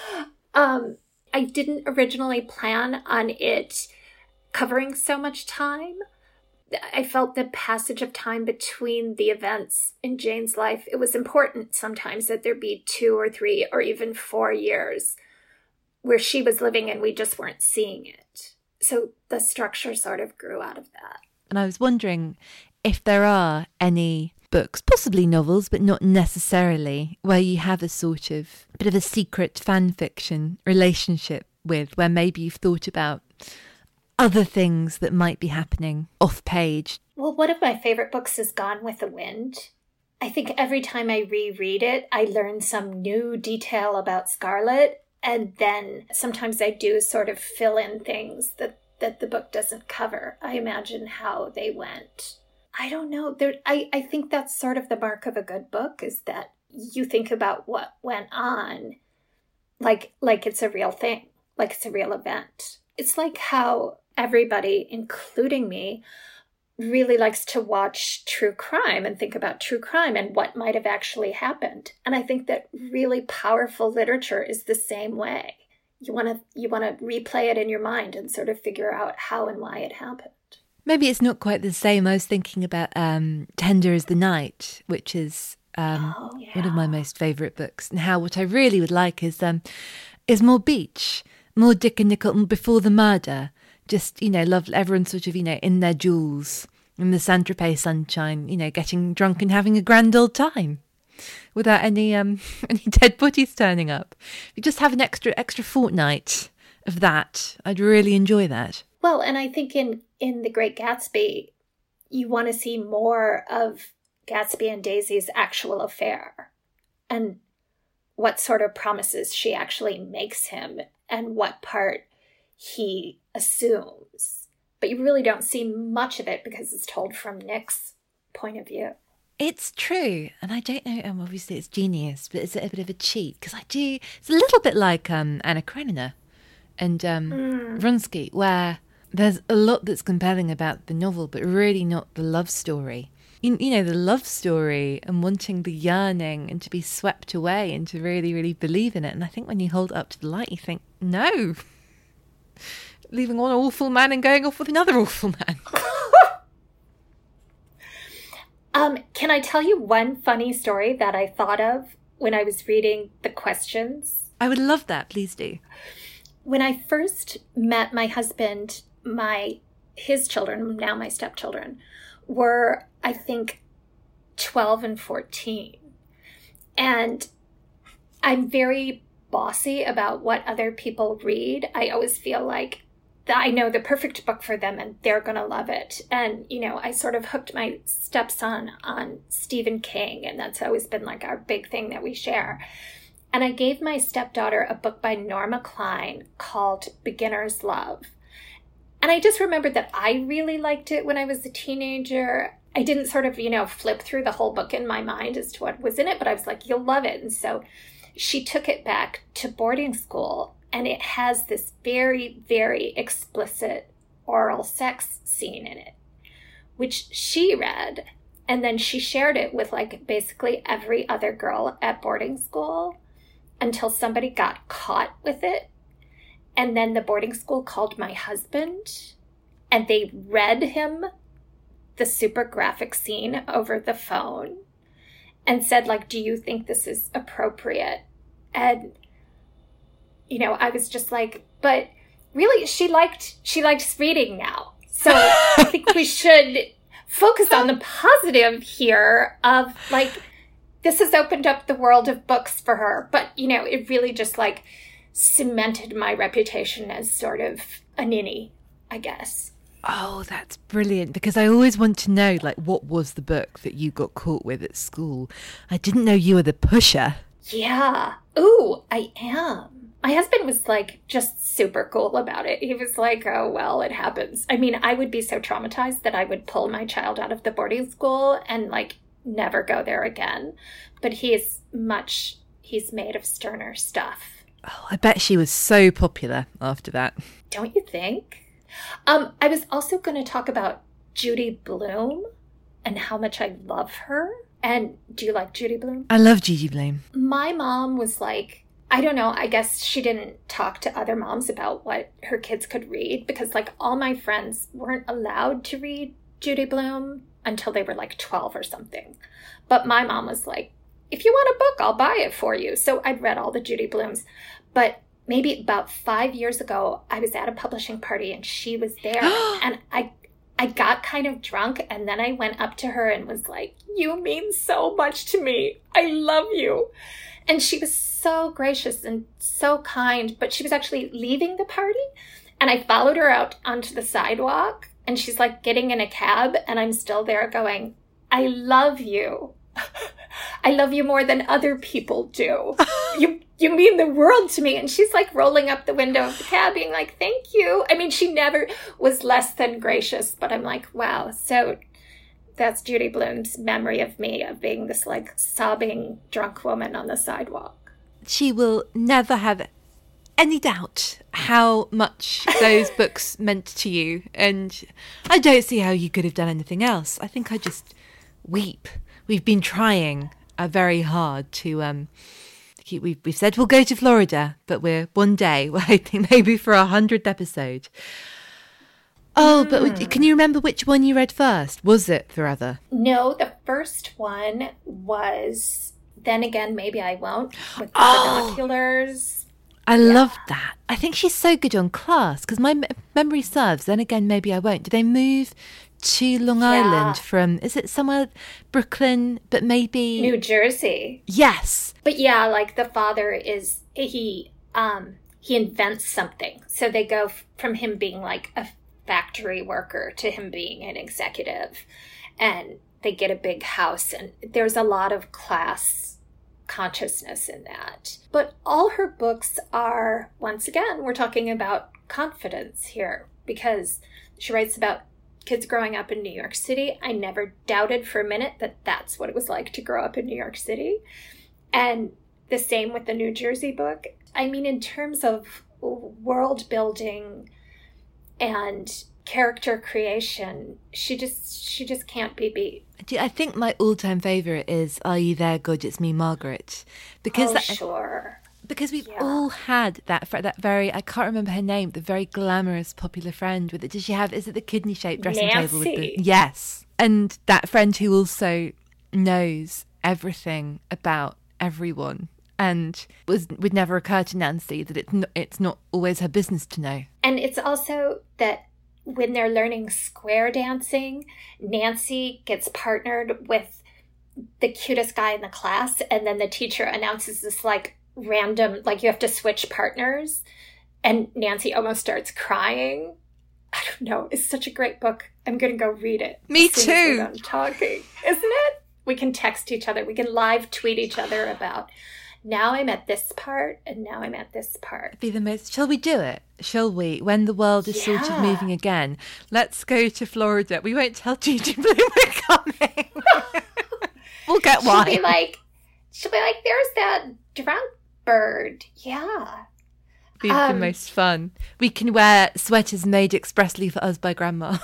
I didn't originally plan on it covering so much time. I felt the passage of time between the events in Jane's life. It was important sometimes that there be 2 or 3 or even 4 years where she was living and we just weren't seeing it. So the structure sort of grew out of that. And I was wondering if there are any books, possibly novels, but not necessarily, where you have a sort of bit of a secret fan fiction relationship with, where maybe you've thought about other things that might be happening off page. Well, one of my favorite books is Gone with the Wind. I think every time I reread it, I learn some new detail about Scarlett. And then sometimes I do sort of fill in things that the book doesn't cover. I imagine how they went. I don't know. I think that's sort of the mark of a good book, is that you think about what went on like it's a real thing, like it's a real event. It's like how everybody, including me, really likes to watch true crime and think about true crime and what might have actually happened. And I think that really powerful literature is the same way. You want to replay it in your mind and sort of figure out how and why it happened. Maybe it's not quite the same. I was thinking about Tender as the Night, which is one of my most favourite books. And how what I really would like is more beach, more Dick and Nicole before the murder. Just, love everyone sort of, in their jewels, in the Saint-Tropez sunshine, getting drunk and having a grand old time without any dead bodies turning up. If you just have an extra fortnight of that, I'd really enjoy that. Well, and I think in The Great Gatsby, you want to see more of Gatsby and Daisy's actual affair and what sort of promises she actually makes him and what part he assumes. But you really don't see much of it because it's told from Nick's point of view. It's true. And I don't know, obviously it's genius, but is it a bit of a cheat? Because it's a little bit like Anna Karenina and Vronsky, where there's a lot that's compelling about the novel, but really not the love story. You know, the love story and wanting the yearning and to be swept away and to really, really believe in it. And I think when you hold it up to the light, you think, no, leaving one awful man and going off with another awful man. Can I tell you one funny story that I thought of when I was reading the questions? I would love that. Please do. When I first met my husband, his children, now my stepchildren, were, I think, 12 and 14. And I'm very bossy about what other people read. I always feel like I know the perfect book for them and they're going to love it. And, you know, I sort of hooked my stepson on Stephen King, and that's always been like our big thing that we share. And I gave my stepdaughter a book by Norma Klein called Beginner's Love. And I just remembered that I really liked it when I was a teenager. I didn't sort of, you know, flip through the whole book in my mind as to what was in it, but I was like, you'll love it. And so she took it back to boarding school. And it has this very, very explicit oral sex scene in it, which she read. And then she shared it with like basically every other girl at boarding school until somebody got caught with it. And then the boarding school called my husband and they read him the super graphic scene over the phone and said, like, do you think this is appropriate? And you know, I was just like, but really, she liked reading now. So I think we should focus on the positive here of, like, this has opened up the world of books for her. But, you know, it really just, like, cemented my reputation as sort of a ninny, I guess. Oh, that's brilliant. Because I always want to know, like, what was the book that you got caught with at school? I didn't know you were the pusher. Yeah. Ooh, I am. My husband was like just super cool about it. He was like, oh, well, it happens. I mean, I would be so traumatized that I would pull my child out of the boarding school and like never go there again. But he's made of sterner stuff. Oh, I bet she was so popular after that. Don't you think? I was also going to talk about Judy Blume and how much I love her. And do you like Judy Blume? I love Judy Blume. My mom was like, I don't know, I guess she didn't talk to other moms about what her kids could read because like all my friends weren't allowed to read Judy Blume until they were like 12 or something. But my mom was like, if you want a book, I'll buy it for you. So I'd read all the Judy Blumes. But maybe about 5 years ago, I was at a publishing party and she was there. And I got kind of drunk and then I went up to her and was like, you mean so much to me. I love you. And she was so gracious and so kind, but she was actually leaving the party. And I followed her out onto the sidewalk and she's like getting in a cab and I'm still there going, I love you. I love you more than other people do. You mean the world to me. And she's like rolling up the window of the cab being like, thank you. I mean, she never was less than gracious, but I'm like, wow. So that's Judy Blume's memory of me, of being this like sobbing drunk woman on the sidewalk. She will never have any doubt how much those books meant to you. And I don't see how you could have done anything else. I think I just weep. We've been trying very hard to we've said we'll go to Florida, but we're hoping maybe for 100th episode. Oh, but can you remember which one you read first? Was it Forever? No, the first one was Then Again, Maybe I Won't, with the binoculars. I loved that. I think she's so good on Class, because my memory serves, Then Again, Maybe I Won't. Did they move to Long Island from, is it somewhere, Brooklyn, but maybe... New Jersey. Yes. But yeah, like the father is, he invents something. So they go from him being like a factory worker to him being an executive. And they get a big house, and there's a lot of class consciousness in that. But all her books are, once again, we're talking about confidence here, because she writes about kids growing up in New York City. I never doubted for a minute that that's what it was like to grow up in New York City. And the same with the New Jersey book. I mean, in terms of world building and character creation, she just can't be beat. I think my all-time favourite is Are You There, God, It's Me, Margaret. Because sure. Because we've all had that very, I can't remember her name, the very glamorous popular friend with it. Does she have, is it the kidney-shaped dressing table? With the, yes. And that friend who also knows everything about everyone, and would never occur to Nancy that it's not always her business to know. And it's also that when they're learning square dancing, Nancy gets partnered with the cutest guy in the class, and then the teacher announces this like random, like you have to switch partners, and Nancy almost starts crying. I don't know. It's such a great book. I'm going to go read it. Me too. I'm talking, isn't it? We can text each other. We can live tweet each other about, now I'm at this part, and now I'm at this part. Be the most. Shall we do it? Shall we? When the world is sort of moving again, let's go to Florida. We won't tell Gigi Bloom we're coming. We'll get wine. She'll be like, there's that drunk bird. Yeah. Be the most fun. We can wear sweaters made expressly for us by Grandma.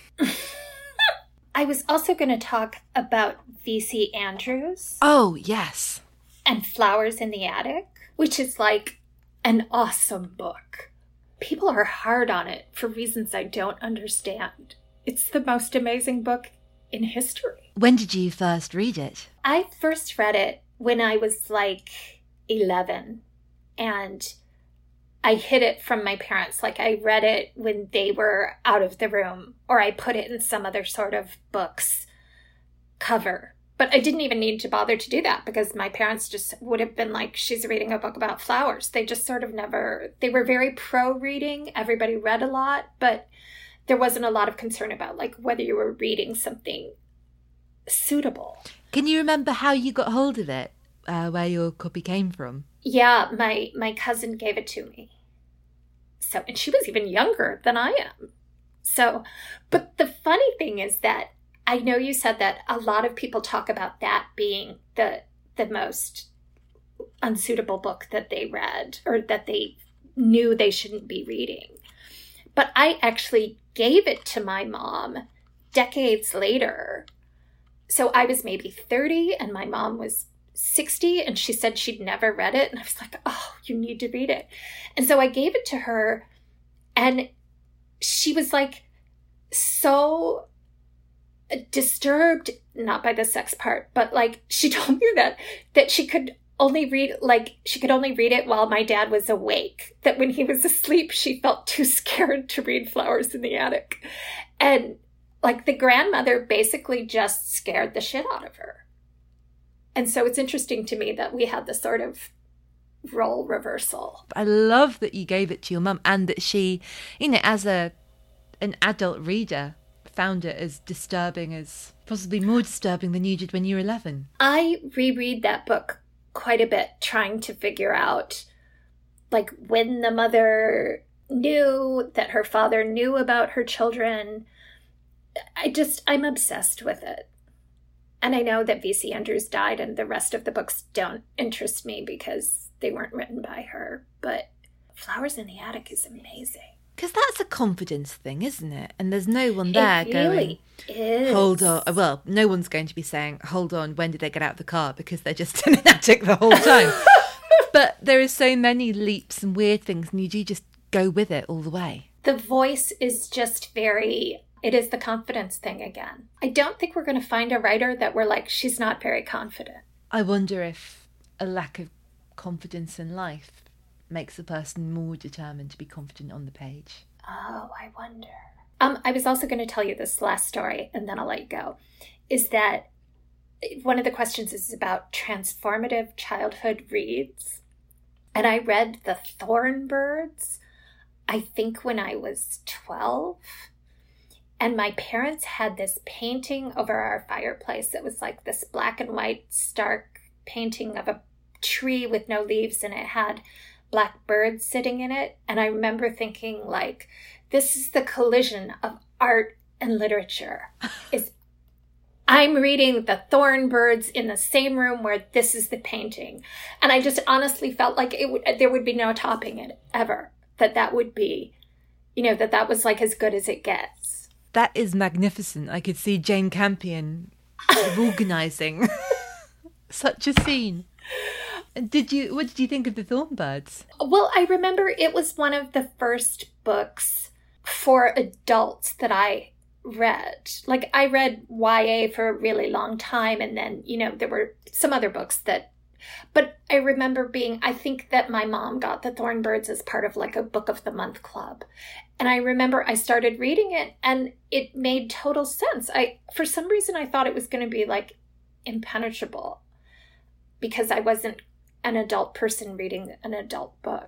I was also going to talk about V.C. Andrews. Oh, yes. And Flowers in the Attic, which is like an awesome book. People are hard on it for reasons I don't understand. It's the most amazing book in history. When did you first read it? I first read it when I was like 11, and I hid it from my parents. Like, I read it when they were out of the room, or I put it in some other sort of book's cover. But I didn't even need to bother to do that, because my parents just would have been like, she's reading a book about flowers. They just sort of never, they were very pro-reading. Everybody read a lot, but there wasn't a lot of concern about like whether you were reading something suitable. Can you remember how you got hold of it? Where your copy came from? Yeah, my cousin gave it to me. So, and she was even younger than I am. So, but the funny thing is that I know you said that a lot of people talk about that being the most unsuitable book that they read, or that they knew they shouldn't be reading. But I actually gave it to my mom decades later. So I was maybe 30 and my mom was 60, and she said she'd never read it. And I was like, oh, you need to read it. And so I gave it to her, and she was like so disturbed, not by the sex part, but like she told me that she could only read it while my dad was awake, that when he was asleep she felt too scared to read Flowers in the Attic. And like the grandmother basically just scared the shit out of her. And so it's interesting to me that we had this sort of role reversal. I love that you gave it to your mum, and that she, as an adult reader, found it as disturbing, as possibly more disturbing than you did when you were 11. I reread that book quite a bit, trying to figure out like when the mother knew that her father knew about her children. I'm obsessed with it. And I know that V.C. Andrews died, and the rest of the books don't interest me because they weren't written by her. But Flowers in the Attic is amazing. Because that's a confidence thing, isn't it? And there's no one there going, is. Hold on. Well, no one's going to be saying, hold on, when did they get out of the car? Because they're just in an attic the whole time. But there are so many leaps and weird things, and you do just go with it all the way. The voice is just it is the confidence thing again. I don't think we're going to find a writer that we're like, she's not very confident. I wonder if a lack of confidence in life makes a person more determined to be confident on the page. Oh, I wonder. I was also going to tell you this last story, and then I'll let you go, is that one of the questions is about transformative childhood reads. And I read The Thorn Birds, I think when I was 12. And my parents had this painting over our fireplace. It was like this black and white stark painting of a tree with no leaves, and it had black birds sitting in it. And I remember thinking, like, this is the collision of art and literature. I'm reading The Thorn Birds in the same room where this is the painting. And I just honestly felt like there would be no topping it ever. That would be, that was like as good as it gets. That is magnificent. I could see Jane Campion organising such a scene. What did you think of The Thorn Birds? Well, I remember it was one of the first books for adults that I read. Like, I read YA for a really long time, and then, there were some other books but I remember I think that my mom got The Thorn Birds as part of like a book of the month club. And I remember I started reading it and it made total sense. For some reason, I thought it was going to be like impenetrable because I wasn't an adult person reading an adult book.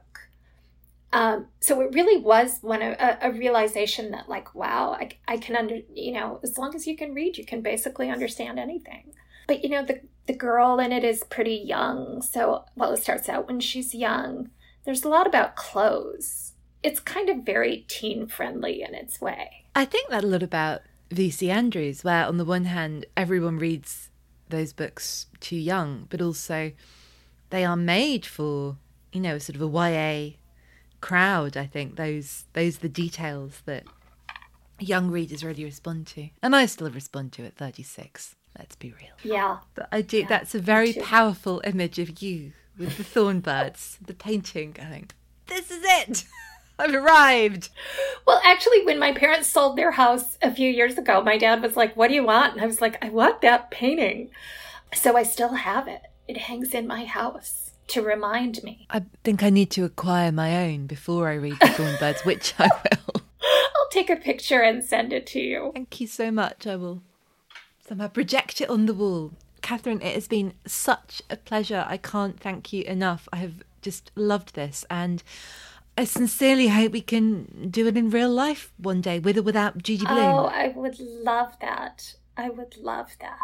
So it really was a realization that, like, wow, I can as long as you can read, you can basically understand anything. But, the girl in it is pretty young. So, it starts out when she's young. There's a lot about clothes. It's kind of very teen friendly in its way. I think that a lot about V.C. Andrews, where on the one hand, everyone reads those books too young, but also they are made for, sort of a YA crowd. I think those are the details that young readers really respond to. And I still respond to at 36. Let's be real. Yeah. But I do. Yeah, that's a very powerful image of you with the thorn birds, the painting going, this is it. I've arrived. Well, actually, when my parents sold their house a few years ago, my dad was like, what do you want? And I was like, I want that painting. So I still have it. It hangs in my house to remind me. I think I need to acquire my own before I read The Thorn Birds, which I will. I'll take a picture and send it to you. Thank you so much. I will somehow project it on the wall. Catherine, it has been such a pleasure. I can't thank you enough. I have just loved this, and I sincerely hope we can do it in real life one day, with or without Gigi Bloom. Oh, I would love that. I would love that.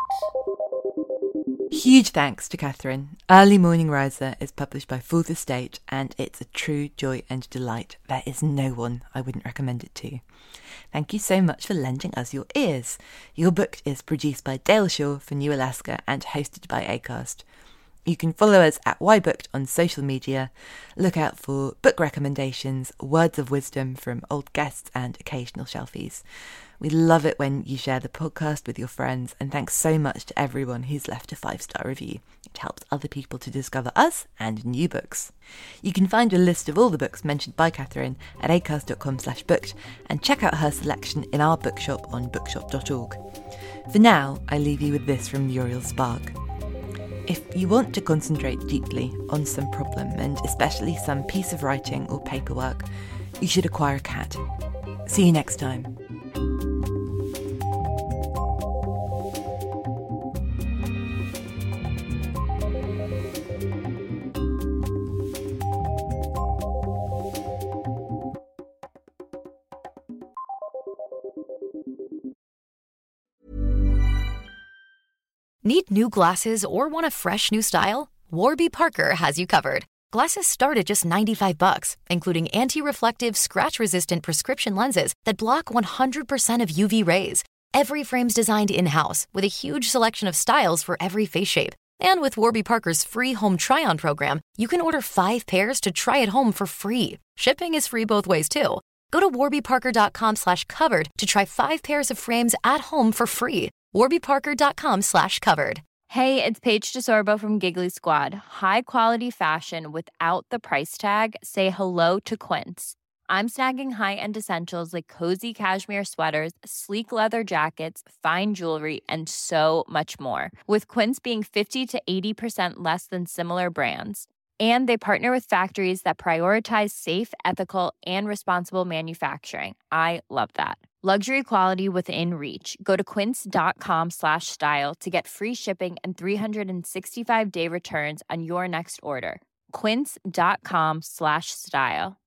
Huge thanks to Catherine. Early Morning Riser is published by Fourth Estate, and it's a true joy and delight. There is no one I wouldn't recommend it to. Thank you so much for lending us your ears. Your Book is produced by Dale Shaw for New Alaska and hosted by Acast. You can follow us at YBooked on social media. Look out for book recommendations, words of wisdom from old guests and occasional shelfies. We love it when you share the podcast with your friends, and thanks so much to everyone who's left a 5-star review. It helps other people to discover us and new books. You can find a list of all the books mentioned by Catherine at acast.com/booked, and check out her selection in our bookshop on bookshop.org. For now, I leave you with this from Muriel Spark. If you want to concentrate deeply on some problem, and especially some piece of writing or paperwork, you should acquire a cat. See you next time. Need new glasses or want a fresh new style? Warby Parker has you covered. Glasses start at just $95, including anti-reflective, scratch-resistant prescription lenses that block 100% of UV rays. Every frame's designed in-house with a huge selection of styles for every face shape. And with Warby Parker's free home try-on program, you can order 5 pairs to try at home for free. Shipping is free both ways, too. Go to warbyparker.com/covered to try 5 pairs of frames at home for free. warbyparker.com/covered. Hey, it's Paige DeSorbo from Giggly Squad. High quality fashion without the price tag. Say hello to Quince. I'm snagging high-end essentials like cozy cashmere sweaters, sleek leather jackets, fine jewelry, and so much more. With Quince being 50 to 80% less than similar brands. And they partner with factories that prioritize safe, ethical, and responsible manufacturing. I love that. Luxury quality within reach. Go to quince.com/style to get free shipping and 365-day returns on your next order. Quince.com/style.